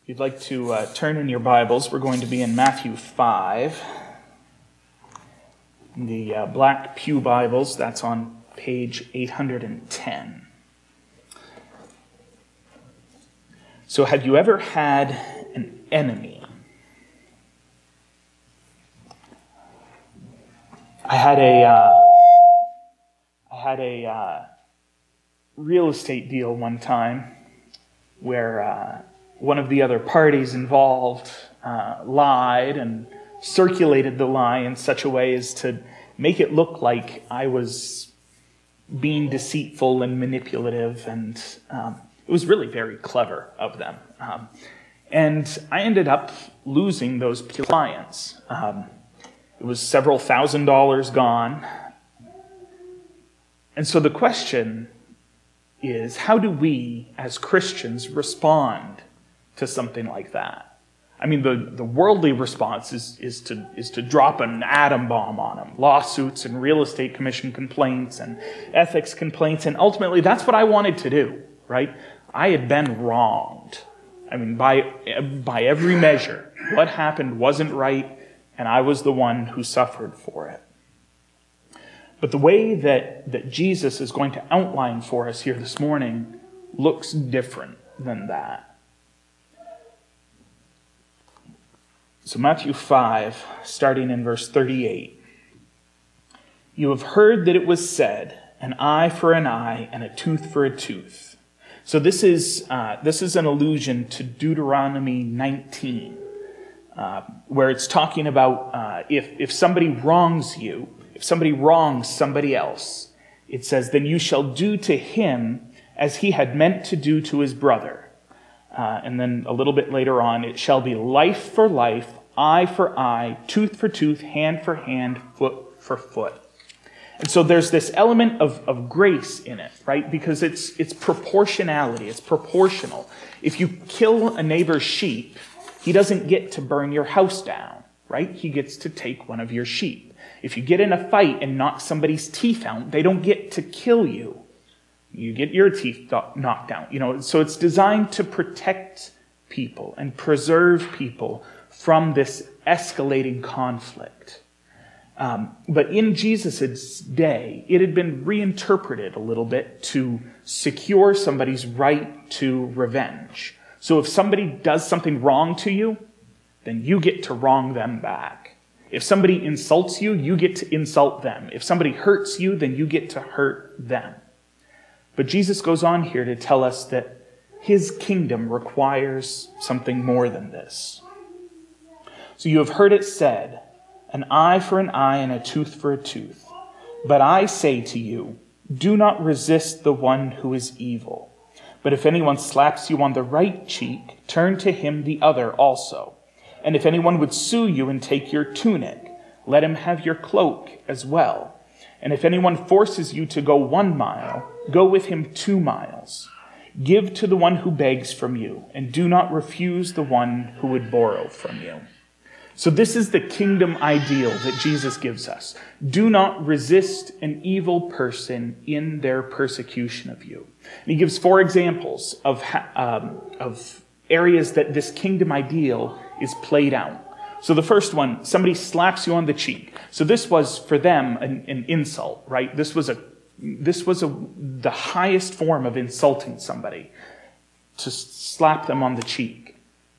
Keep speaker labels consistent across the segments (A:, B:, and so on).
A: If you'd like to turn in your Bibles, we're going to be in Matthew 5. In the Black Pew Bibles, that's on page 810. So have you ever had an enemy? I had a real estate deal one time where one of the other parties involved lied and circulated the lie in such a way as to make it look like I was being deceitful and manipulative, and it was really very clever of them. And I ended up losing those clients. It was several $1,000s gone. And so the question is, how do we as Christians respond to something like that? I mean, the worldly response is to drop an atom bomb on them. Lawsuits and real estate commission complaints and ethics complaints. And ultimately, that's what I wanted to do, right? I had been wronged. I mean, by every measure, what happened wasn't right, and I was the one who suffered for it. But the way that Jesus is going to outline for us here this morning looks different than that. So Matthew 5, starting in verse 38. You have heard that it was said, an eye for an eye and a tooth for a tooth. So this is an allusion to Deuteronomy 19, where it's talking about if somebody wrongs you, if somebody wrongs somebody else, it says, then you shall do to him as he had meant to do to his brother. And then a little bit later on, it shall be life for life, eye for eye, tooth for tooth, hand for hand, foot for foot. And so there's this element of grace in it, right? Because it's proportionality, it's proportional. If you kill a neighbor's sheep, he doesn't get to burn your house down, right? He gets to take one of your sheep. If you get in a fight and knock somebody's teeth out, they don't get to kill you. You get your teeth knocked out. So it's designed to protect people and preserve people from this escalating conflict. But in Jesus' day, it had been reinterpreted a little bit to secure somebody's right to revenge. So if somebody does something wrong to you, then you get to wrong them back. If somebody insults you, you get to insult them. If somebody hurts you, then you get to hurt them. But Jesus goes on here to tell us that his kingdom requires something more than this. So you have heard it said, an eye for an eye and a tooth for a tooth. But I say to you, do not resist the one who is evil. But if anyone slaps you on the right cheek, turn to him the other also. And if anyone would sue you and take your tunic, let him have your cloak as well. And if anyone forces you to go 1 mile, go with him 2 miles. Give to the one who begs from you, and do not refuse the one who would borrow from you. So this is the kingdom ideal that Jesus gives us. Do not resist an evil person in their persecution of you. And he gives 4 examples of areas that this kingdom ideal is played out. So the first one, somebody slaps you on the cheek. So this was for them an insult, right? This was the highest form of insulting somebody, to slap them on the cheek.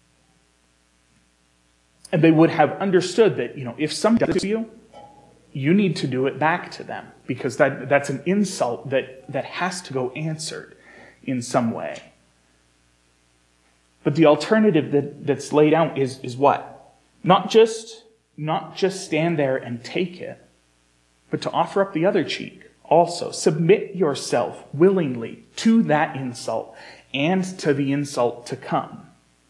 A: And they would have understood that, if somebody does to you, you need to do it back to them, because that's an insult that has to go answered in some way. But the alternative that's laid out is what? Not just stand there and take it, but to offer up the other cheek also. Submit yourself willingly to that insult and to the insult to come.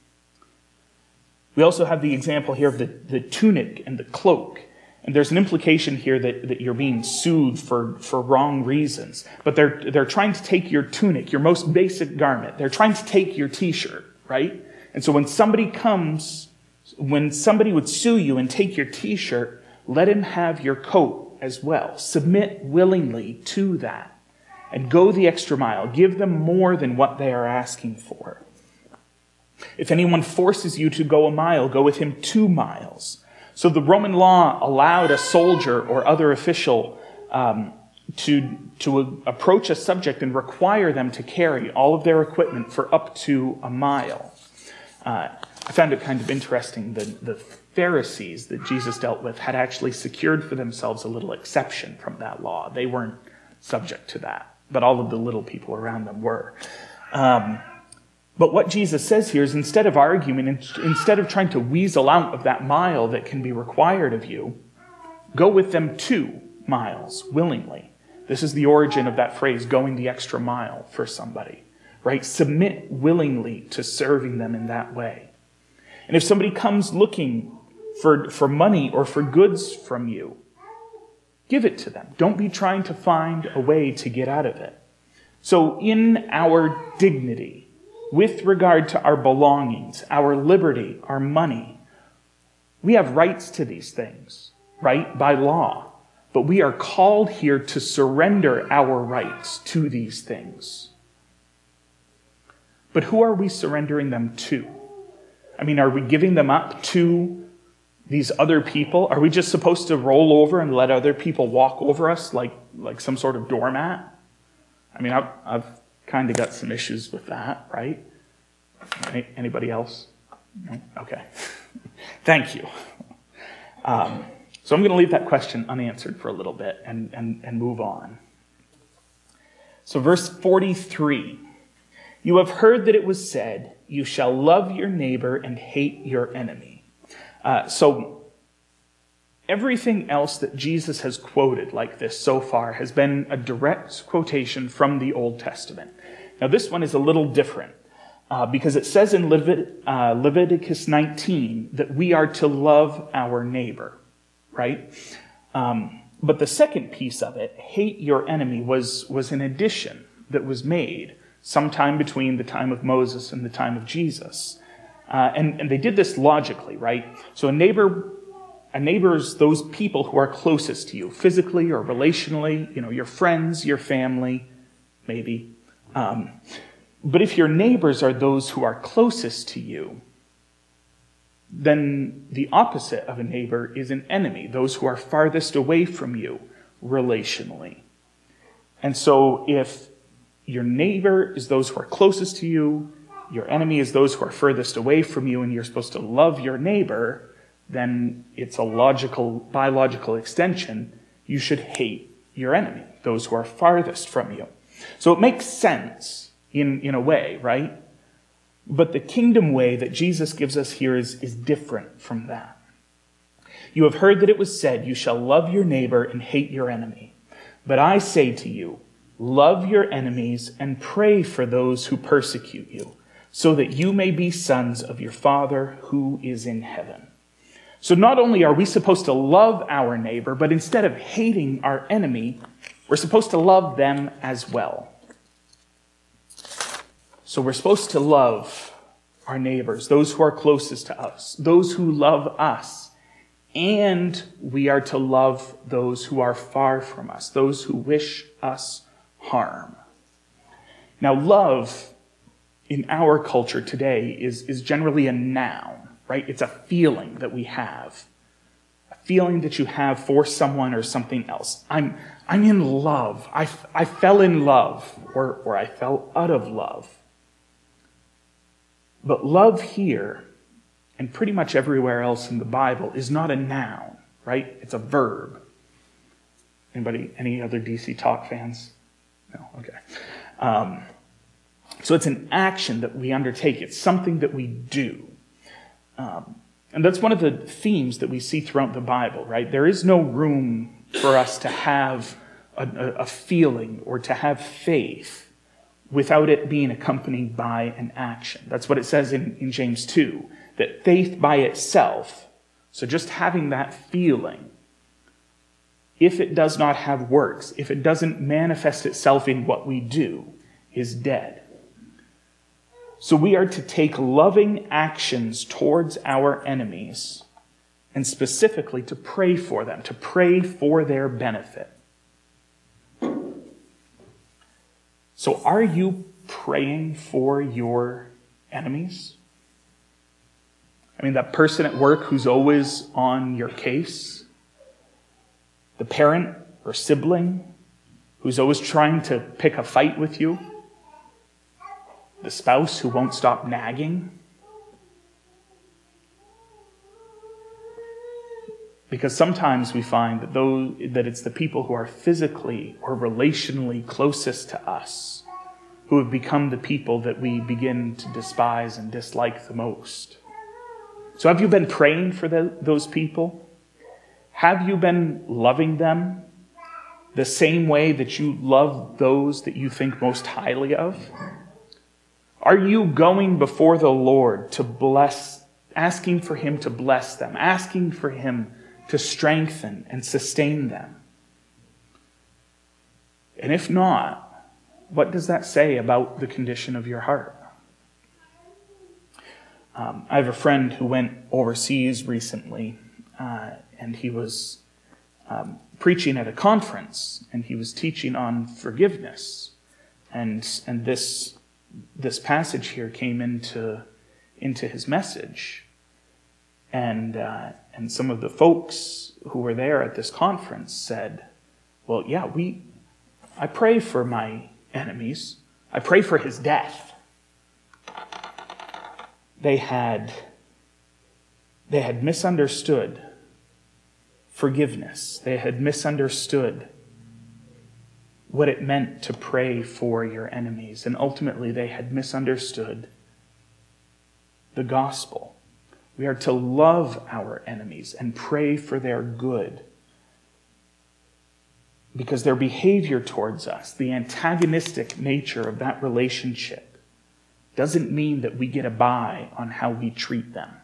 A: We also have the example here of the tunic and the cloak. And there's an implication here that you're being sued for wrong reasons. But they're trying to take your tunic, your most basic garment. They're trying to take your t-shirt, right? And so when somebody would sue you and take your t-shirt, let him have your coat as well. Submit willingly to that. And go the extra mile. Give them more than what they are asking for. If anyone forces you to go a mile, go with him 2 miles. So the Roman law allowed a soldier or other official to approach a subject and require them to carry all of their equipment for up to a mile. I found it kind of interesting that the Pharisees that Jesus dealt with had actually secured for themselves a little exception from that law. They weren't subject to that, but all of the little people around them were. But what Jesus says here is, instead of arguing, instead of trying to weasel out of that mile that can be required of you, go with them 2 miles willingly. This is the origin of that phrase, going the extra mile for somebody, right? Submit willingly to serving them in that way. And if somebody comes looking for money or for goods from you, give it to them. Don't be trying to find a way to get out of it. So in our dignity, with regard to our belongings, our liberty, our money, we have rights to these things, right? By law. But we are called here to surrender our rights to these things. But who are we surrendering them to? I mean, are we giving them up to these other people? Are we just supposed to roll over and let other people walk over us like some sort of doormat? I mean, I've kind of got some issues with that, right? Anybody else? No? Okay. Thank you. So I'm going to leave that question unanswered for a little bit and move on. So verse 43, you have heard that it was said, you shall love your neighbor and hate your enemy. So everything else that Jesus has quoted like this so far has been a direct quotation from the Old Testament. Now this one is a little different because it says in Leviticus 19 that we are to love our neighbor, right? But the second piece of it, hate your enemy, was an addition that was made sometime between the time of Moses and the time of Jesus. And they did this logically, right? So a neighbor's those people who are closest to you, physically or relationally, your friends, your family, maybe. But if your neighbors are those who are closest to you, then the opposite of a neighbor is an enemy, those who are farthest away from you relationally. And so if your neighbor is those who are closest to you, your enemy is those who are furthest away from you, and you're supposed to love your neighbor, then it's a biological extension. You should hate your enemy, those who are farthest from you. So it makes sense in a way, right? But the kingdom way that Jesus gives us here is different from that. You have heard that it was said, you shall love your neighbor and hate your enemy. But I say to you, love your enemies and pray for those who persecute you, so that you may be sons of your Father who is in heaven. So not only are we supposed to love our neighbor, but instead of hating our enemy, we're supposed to love them as well. So we're supposed to love our neighbors, those who are closest to us, those who love us, and we are to love those who are far from us, those who wish us harm. Now, love in our culture today is generally a noun, right? It's a feeling that we have, a feeling that you have for someone or something else. I'm in love. I fell in love, or I fell out of love. But love here, and pretty much everywhere else in the Bible, is not a noun, right? It's a verb. Any other DC Talk fans? No? Okay. So it's an action that we undertake. It's something that we do. And that's one of the themes that we see throughout the Bible, right? There is no room for us to have a feeling or to have faith without it being accompanied by an action. That's what it says in James 2, that faith by itself, so just having that feeling, if it does not have works, if it doesn't manifest itself in what we do, is dead. So we are to take loving actions towards our enemies, and specifically to pray for them, to pray for their benefit. So are you praying for your enemies? I mean, that person at work who's always on your case, the parent or sibling who's always trying to pick a fight with you, the spouse who won't stop nagging. Because sometimes we find that it's the people who are physically or relationally closest to us who have become the people that we begin to despise and dislike the most. So have you been praying for those people? Have you been loving them the same way that you love those that you think most highly of? Are you going before the Lord to bless, asking for Him to bless them, asking for Him to strengthen and sustain them? And if not, what does that say about the condition of your heart? I have a friend who went overseas recently, and he was preaching at a conference, and he was teaching on forgiveness. And this passage here came into his message. And some of the folks who were there at this conference said, well, yeah, I pray for my enemies. I pray for his death. They had misunderstood forgiveness. They had misunderstood what it meant to pray for your enemies. And ultimately, they had misunderstood the gospel. We are to love our enemies and pray for their good, because their behavior towards us, the antagonistic nature of that relationship, doesn't mean that we get a buy on how we treat them.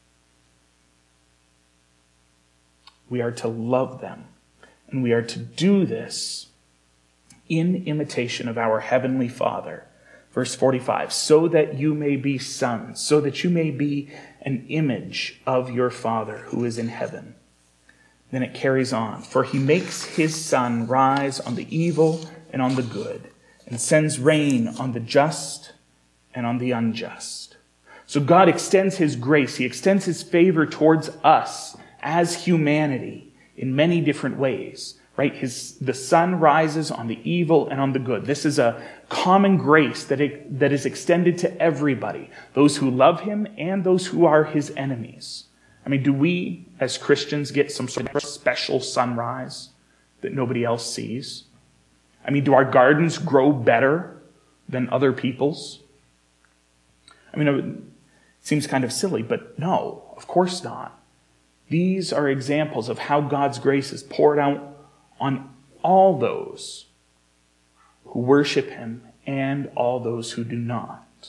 A: We are to love them, and we are to do this in imitation of our Heavenly Father. Verse 45, so that you may be sons, so that you may be an image of your Father who is in heaven. Then it carries on, for He makes His sun rise on the evil and on the good, and sends rain on the just and on the unjust. So God extends His grace, He extends His favor towards us as humanity in many different ways. Right? The sun rises on the evil and on the good. This is a common grace that is extended to everybody, those who love Him and those who are His enemies. I mean, do we as Christians get some sort of special sunrise that nobody else sees? I mean, do our gardens grow better than other people's? I mean, it seems kind of silly, but no, of course not. These are examples of how God's grace is poured out on all those who worship Him and all those who do not.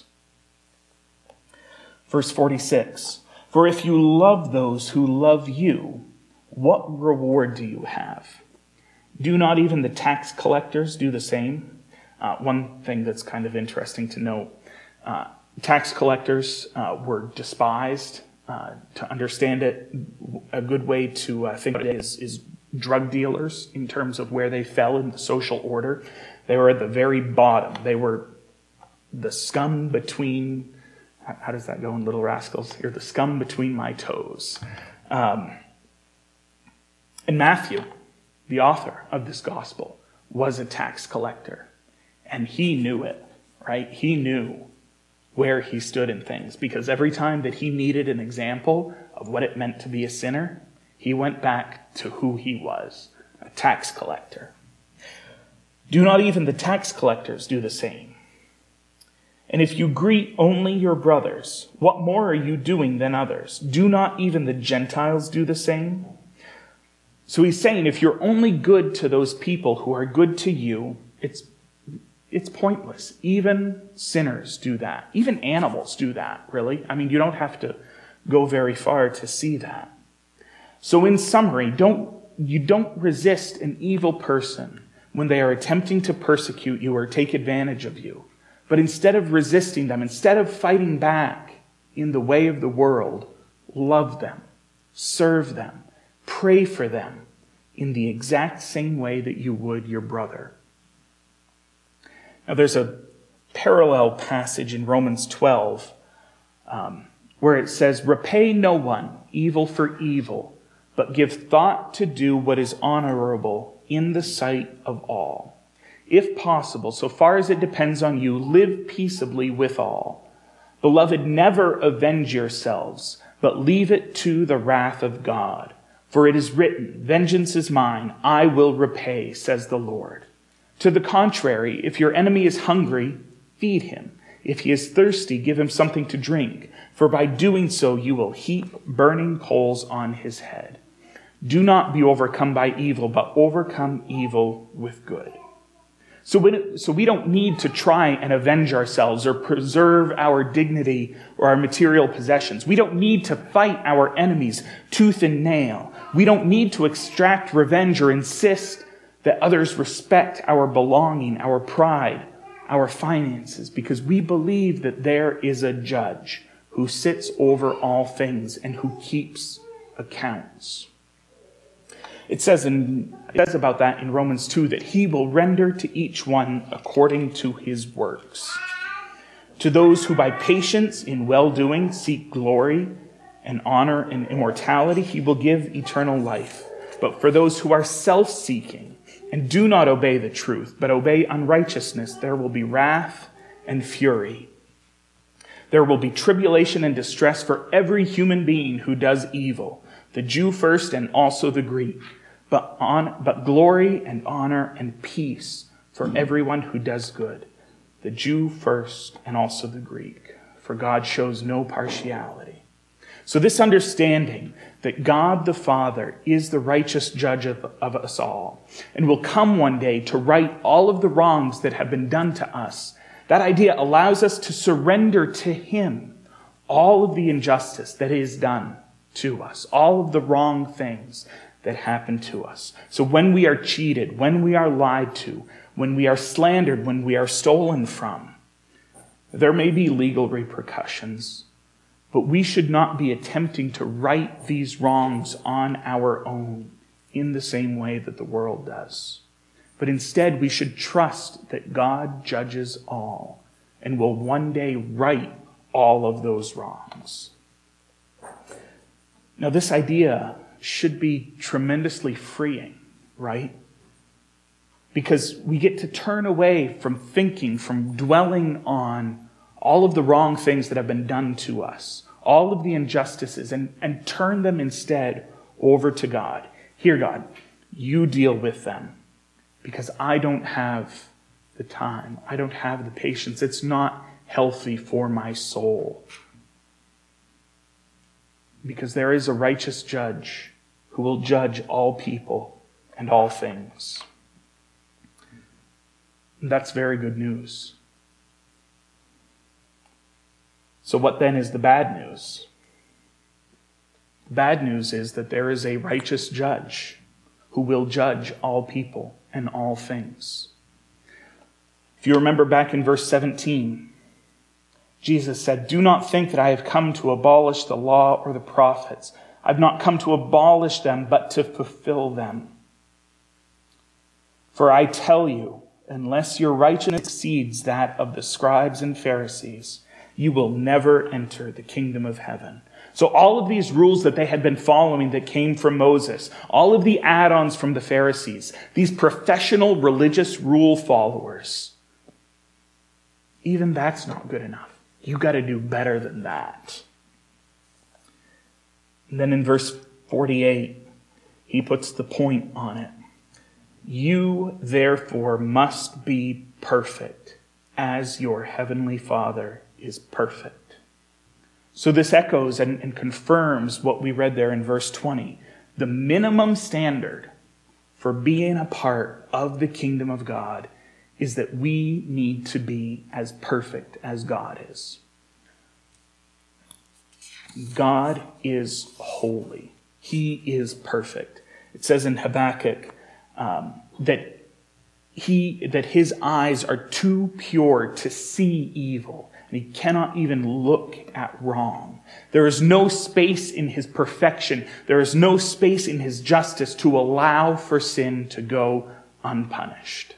A: Verse 46, for if you love those who love you, what reward do you have? Do not even the tax collectors do the same? One thing that's kind of interesting to note, tax collectors were despised. To understand it, a good way to think of it is drug dealers in terms of where they fell in the social order. They were at the very bottom. They were the scum between, how does that go in Little Rascals? You're the scum between my toes. And Matthew, the author of this gospel, was a tax collector. And he knew it, right? He knew where he stood in things, because every time that he needed an example of what it meant to be a sinner, he went back to who he was, a tax collector. Do not even the tax collectors do the same? And if you greet only your brothers, what more are you doing than others? Do not even the Gentiles do the same? So he's saying, if you're only good to those people who are good to you, it's pointless. Even sinners do that. Even animals do that, really. I mean, you don't have to go very far to see that. So in summary, you don't resist an evil person when they are attempting to persecute you or take advantage of you. But instead of resisting them, instead of fighting back in the way of the world, love them, serve them, pray for them in the exact same way that you would your brother. Now there's a parallel passage in Romans 12 where it says, repay no one evil for evil, but give thought to do what is honorable in the sight of all. If possible, so far as it depends on you, live peaceably with all. Beloved, never avenge yourselves, but leave it to the wrath of God. For it is written, vengeance is mine, I will repay, says the Lord. To the contrary, if your enemy is hungry, feed him. If he is thirsty, give him something to drink, for by doing so you will heap burning coals on his head. Do not be overcome by evil, but overcome evil with good. So we don't need to try and avenge ourselves or preserve our dignity or our material possessions. We don't need to fight our enemies tooth and nail. We don't need to extract revenge or insist that others respect our belonging, our pride, our finances, because we believe that there is a judge who sits over all things and who keeps accounts. It says about that in Romans 2 that he will render to each one according to his works. To those who by patience in well-doing seek glory and honor and immortality, he will give eternal life. But for those who are self-seeking and do not obey the truth, but obey unrighteousness, there will be wrath and fury. There will be tribulation and distress for every human being who does evil, the Jew first and also the Greek, but glory and honor and peace for everyone who does good, the Jew first and also the Greek, for God shows no partiality. So this understanding that God the Father is the righteous judge of us all and will come one day to right all of the wrongs that have been done to us, that idea allows us to surrender to him all of the injustice that is done to us, all of the wrong things that happen to us. So when we are cheated, when we are lied to, when we are slandered, when we are stolen from, there may be legal repercussions, but we should not be attempting to right these wrongs on our own in the same way that the world does. But instead, we should trust that God judges all and will one day right all of those wrongs. Now, this idea should be tremendously freeing, right? Because we get to turn away from thinking, from dwelling on all of the wrong things that have been done to us, all of the injustices, and turn them instead over to God. Here, God, you deal with them, because I don't have the time. I don't have the patience. It's not healthy for my soul. Because there is a righteous judge who will judge all people and all things. And that's very good news. So what then is the bad news? The bad news is that there is a righteous judge who will judge all people and all things. If you remember back in verse 17, Jesus said, "Do not think that I have come to abolish the law or the prophets. I've not come to abolish them, but to fulfill them. For I tell you, unless your righteousness exceeds that of the scribes and Pharisees, you will never enter the kingdom of heaven." So all of these rules that they had been following that came from Moses, all of the add-ons from the Pharisees, these professional religious rule followers, even that's not good enough. You got to do better than that. And then in verse 48, he puts the point on it. You, therefore, must be perfect, as your heavenly Father is perfect. So this echoes and confirms what we read there in verse 20. The minimum standard for being a part of the kingdom of God is that we need to be as perfect as God is. God is holy. He is perfect. It says in Habakkuk that his eyes are too pure to see evil, and he cannot even look at wrong. There is no space in his perfection. There is no space in his justice to allow for sin to go unpunished.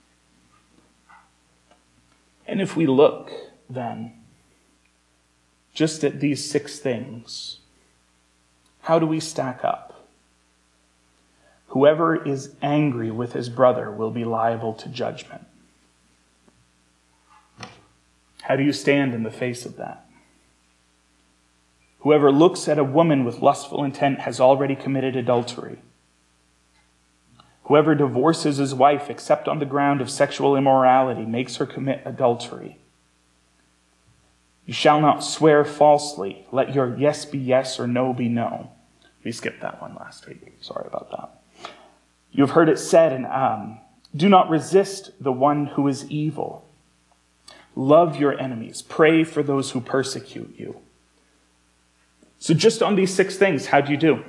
A: And if we look, then, just at these 6 things, how do we stack up? Whoever is angry with his brother will be liable to judgment. How do you stand in the face of that? Whoever looks at a woman with lustful intent has already committed adultery. Whoever divorces his wife except on the ground of sexual immorality makes her commit adultery. You shall not swear falsely. Let your yes be yes or no be no. We skipped that one last week. Sorry about that. You have heard it said, do not resist the one who is evil. Love your enemies. Pray for those who persecute you. So just on these 6 things, how do you do?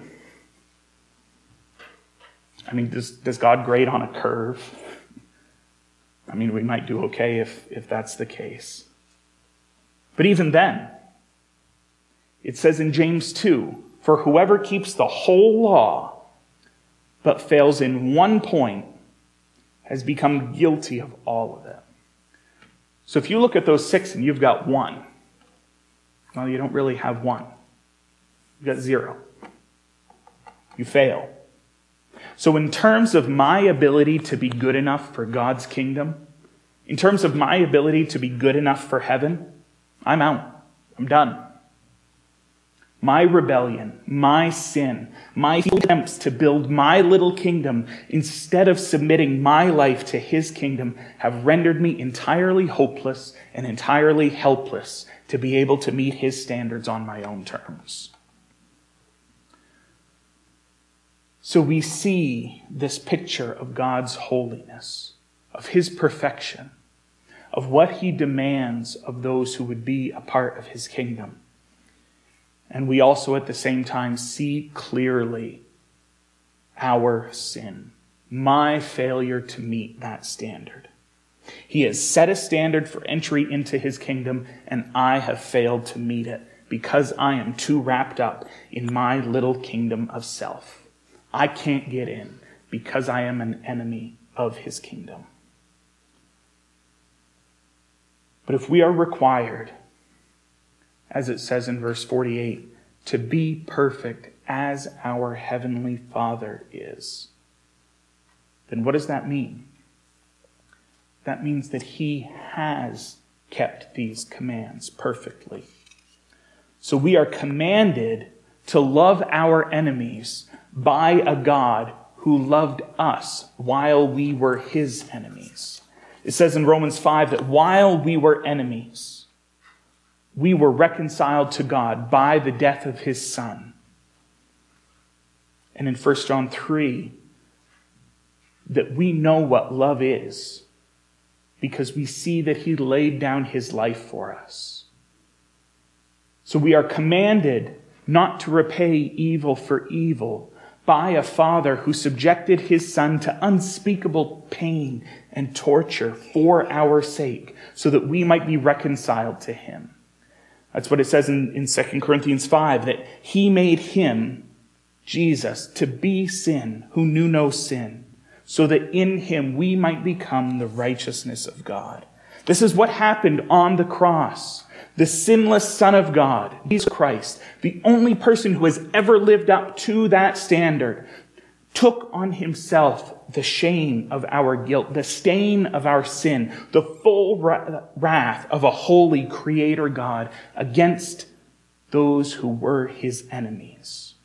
A: I mean, does God grade on a curve? I mean, we might do okay if that's the case. But even then, it says in James 2, for whoever keeps the whole law but fails in one point has become guilty of all of it. So if you look at those 6 and you've got 1, well, you don't really have 1. You've got 0. You fail. So in terms of my ability to be good enough for God's kingdom, in terms of my ability to be good enough for heaven, I'm out. I'm done. My rebellion, my sin, my attempts to build my little kingdom instead of submitting my life to his kingdom have rendered me entirely hopeless and entirely helpless to be able to meet his standards on my own terms. So we see this picture of God's holiness, of his perfection, of what he demands of those who would be a part of his kingdom. And we also at the same time see clearly our sin, my failure to meet that standard. He has set a standard for entry into his kingdom, and I have failed to meet it because I am too wrapped up in my little kingdom of self. I can't get in because I am an enemy of his kingdom. But if we are required, as it says in verse 48, to be perfect as our heavenly Father is, then what does that mean? That means that he has kept these commands perfectly. So we are commanded to love our enemies by a God who loved us while we were his enemies. It says in Romans 5 that while we were enemies, we were reconciled to God by the death of his Son. And in 1 John 3, that we know what love is because we see that he laid down his life for us. So we are commanded not to repay evil for evil by a Father who subjected his Son to unspeakable pain and torture for our sake so that we might be reconciled to him. That's what it says in 2 Corinthians 5, that he made him, Jesus, to be sin who knew no sin, so that in him we might become the righteousness of God. This is what happened on the cross. The sinless Son of God, Jesus Christ, the only person who has ever lived up to that standard, took on himself the shame of our guilt, the stain of our sin, the full wrath of a holy Creator God against those who were his enemies.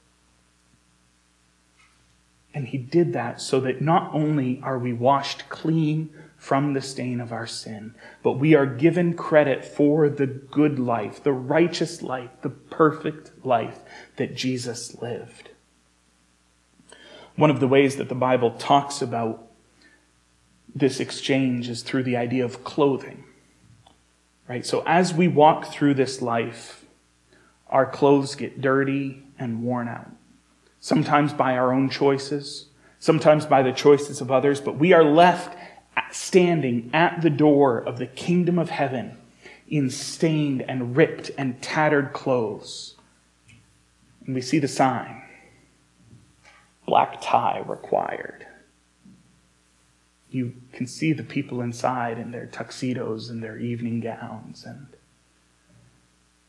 A: And he did that so that not only are we washed clean from the stain of our sin, but we are given credit for the good life, the righteous life, the perfect life that Jesus lived. One of the ways that the Bible talks about this exchange is through the idea of clothing. Right? So as we walk through this life, our clothes get dirty and worn out. Sometimes by our own choices, sometimes by the choices of others, but we are left standing at the door of the kingdom of heaven in stained and ripped and tattered clothes. And we see the sign, black tie required. You can see the people inside in their tuxedos and their evening gowns. And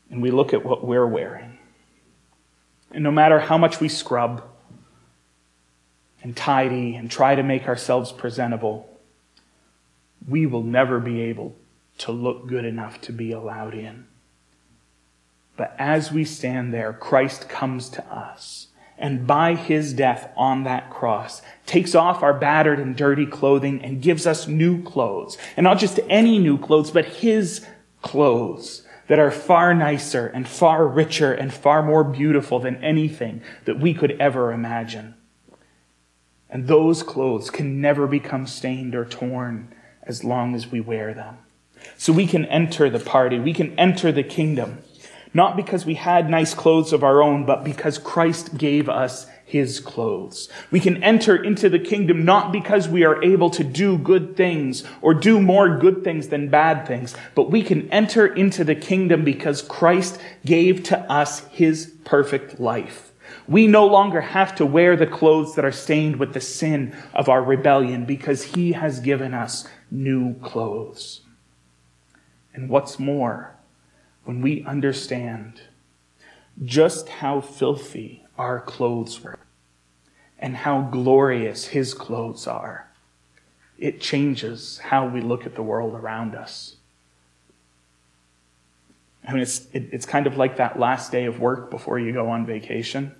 A: and we look at what we're wearing. And no matter how much we scrub and tidy and try to make ourselves presentable, we will never be able to look good enough to be allowed in. But as we stand there, Christ comes to us, and by his death on that cross, takes off our battered and dirty clothing and gives us new clothes. And not just any new clothes, but his clothes that are far nicer and far richer and far more beautiful than anything that we could ever imagine. And those clothes can never become stained or torn as long as we wear them. So we can enter the party, we can enter the kingdom, not because we had nice clothes of our own, but because Christ gave us his clothes. We can enter into the kingdom not because we are able to do good things or do more good things than bad things, but we can enter into the kingdom because Christ gave to us his perfect life. We no longer have to wear the clothes that are stained with the sin of our rebellion because he has given us new clothes. And what's more, when we understand just how filthy our clothes were and how glorious his clothes are, it changes how we look at the world around us. I mean, it's kind of like that last day of work before you go on vacation.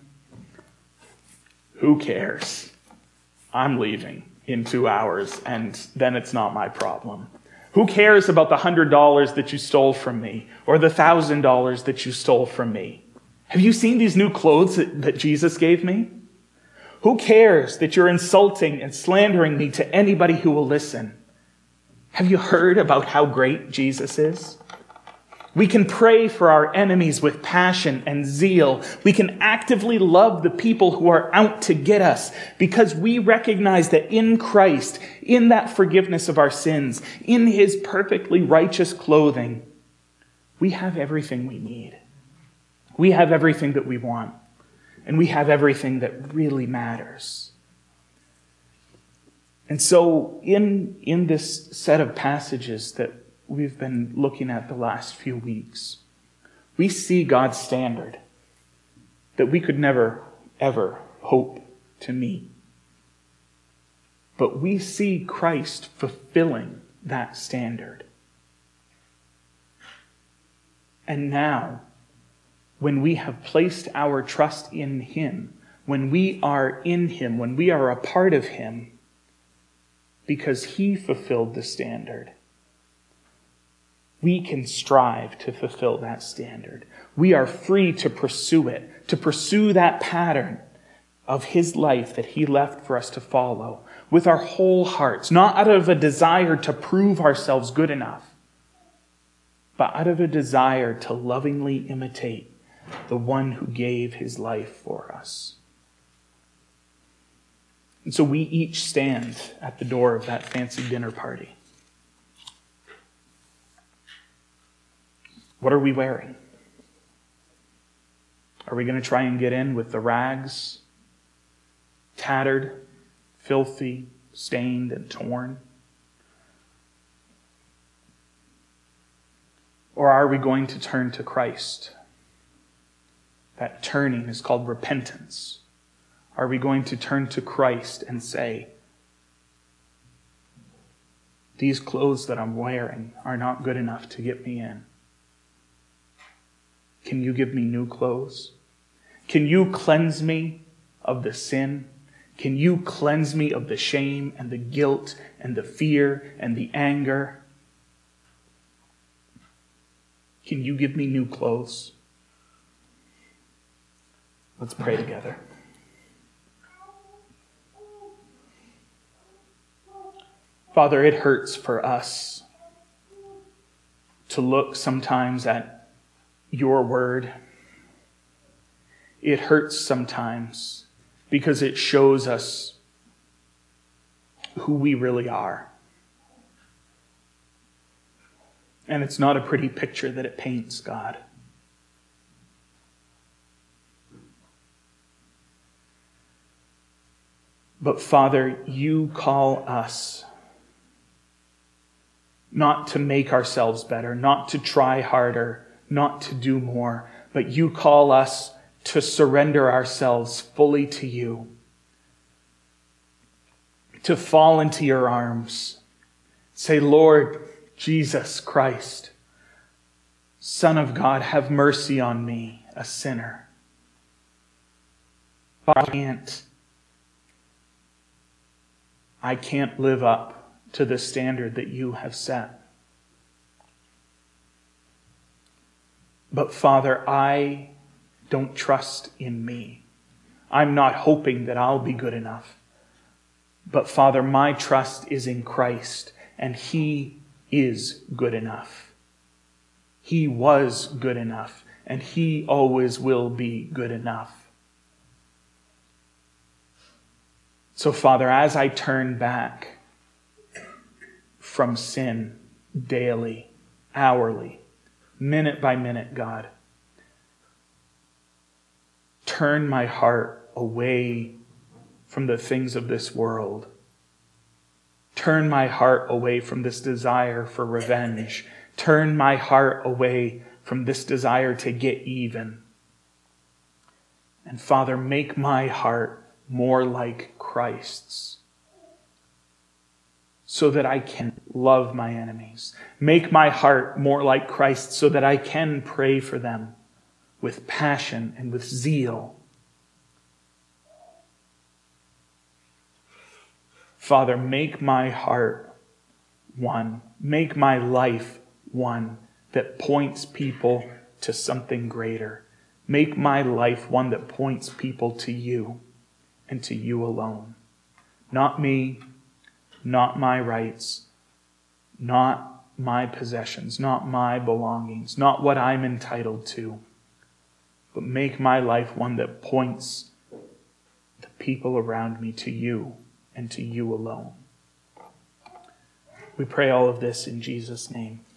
A: Who cares? I'm leaving in 2 hours, and then it's not my problem. Who cares about the $100 that you stole from me or the $1,000 that you stole from me? Have you seen these new clothes that Jesus gave me? Who cares that you're insulting and slandering me to anybody who will listen? Have you heard about how great Jesus is? We can pray for our enemies with passion and zeal. We can actively love the people who are out to get us because we recognize that in Christ, in that forgiveness of our sins, in his perfectly righteous clothing, we have everything we need. We have everything that we want, and we have everything that really matters. And so in this set of passages that we've been looking at the last few weeks, we see God's standard that we could never, ever hope to meet. But we see Christ fulfilling that standard. And now, when we have placed our trust in him, when we are in him, when we are a part of him, because he fulfilled the standard, we can strive to fulfill that standard. We are free to pursue it, to pursue that pattern of his life that he left for us to follow with our whole hearts, not out of a desire to prove ourselves good enough, but out of a desire to lovingly imitate the one who gave his life for us. And so we each stand at the door of that fancy dinner party. What are we wearing? Are we going to try and get in with the rags, tattered, filthy, stained, and torn? Or are we going to turn to Christ? That turning is called repentance. Are we going to turn to Christ and say, these clothes that I'm wearing are not good enough to get me in? Can you give me new clothes? Can you cleanse me of the sin? Can you cleanse me of the shame and the guilt and the fear and the anger? Can you give me new clothes? Let's pray together. Father, it hurts for us to look sometimes at your word. It hurts sometimes because it shows us who we really are. And it's not a pretty picture that it paints, God. But Father, you call us not to make ourselves better, not to try harder, not to do more, but you call us to surrender ourselves fully to you, to fall into your arms. Say, Lord Jesus Christ, Son of God, have mercy on me, a sinner. I can't live up to the standard that you have set. But Father, I don't trust in me. I'm not hoping that I'll be good enough. But Father, my trust is in Christ, and He is good enough. He was good enough, and He always will be good enough. So Father, as I turn back from sin daily, hourly, minute by minute, God, turn my heart away from the things of this world. Turn my heart away from this desire for revenge. Turn my heart away from this desire to get even. And Father, make my heart more like Christ's, so that I can love my enemies. Make my heart more like Christ so that I can pray for them with passion and with zeal. Father, make my heart one. Make my life one that points people to something greater. Make my life one that points people to you and to you alone. Not me, not my rights, not my possessions, not my belongings, not what I'm entitled to, but make my life one that points the people around me to you and to you alone. We pray all of this in Jesus' name.